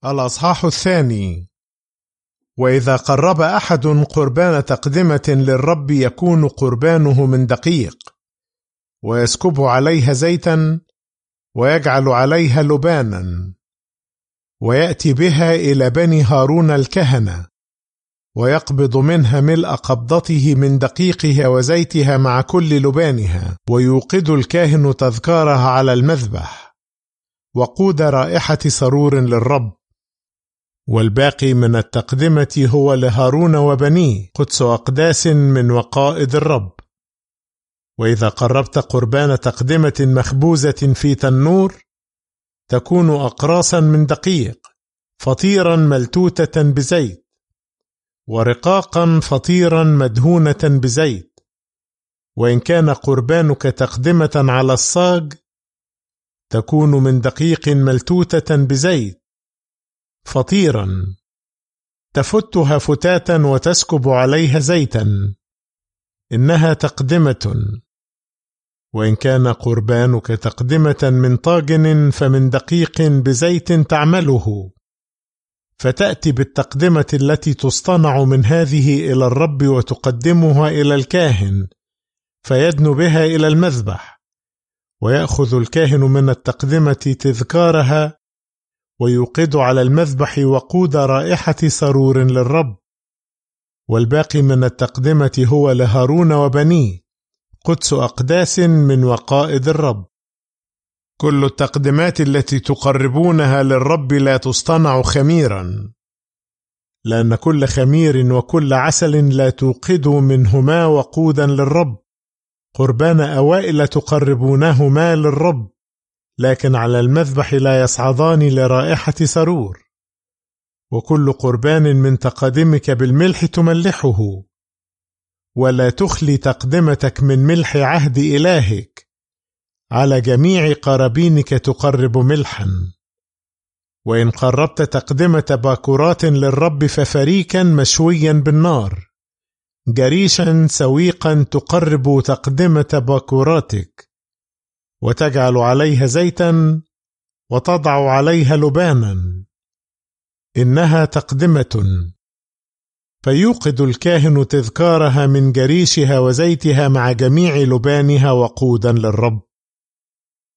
الأصحاح 2. وإذا قرب أحد قربان تقدمة للرب يكون قربانه من دقيق، ويسكب عليها زيتا، ويجعل عليها لبانا، ويأتي بها إلى بني هارون الكهنة، ويقبض منها ملء قبضته من دقيقها وزيتها مع كل لبانها، ويوقد الكاهن تذكارها على المذبح، وقود رائحة سرور للرب. والباقي من التقدمة هو لهارون وبنيه، قدس أقداس من وقائد الرب. وإذا قربت قربان تقدمة مخبوزة في تنور، تكون أقراصا من دقيق، فطيرا ملتوتة بزيت، ورقاقا فطيرا مدهونة بزيت. وإن كان قربانك تقدمة على الصاج، تكون من دقيق ملتوتة بزيت فطيرا، تفتها فتاتا وتسكب عليها زيتا، إنها تقدمة. وإن كان قربانك تقدمة من طاجن فمن دقيق بزيت تعمله، فتأتي بالتقدمة التي تصطنع من هذه إلى الرب وتقدمها إلى الكاهن، فيدنو بها إلى المذبح، ويأخذ الكاهن من التقدمة تذكارها، ويوقد على المذبح وقود رائحة سرور للرب. والباقي من التقدمة هو لهارون وبنيه، قدس أقداس من وقائد الرب. كل التقدمات التي تقربونها للرب لا تصطنع خميرا، لأن كل خمير وكل عسل لا توقدوا منهما وقودا للرب. قربان أوائل تقربونهما للرب، لكن على المذبح لا يصعدان لرائحة سرور. وكل قربان من تقدمك بالملح تملحه، ولا تخلي تقدمتك من ملح عهد إلهك. على جميع قرابينك تقرب ملحا. وإن قربت تقدمة باكورات للرب ففريكا مشويا بالنار، جريشا سويقا تقرب تقدمة باكوراتك، وتجعل عليها زيتا، وتضع عليها لبانا، إنها تقدمة. فيوقد الكاهن تذكارها من جريشها وزيتها مع جميع لبانها وقودا للرب.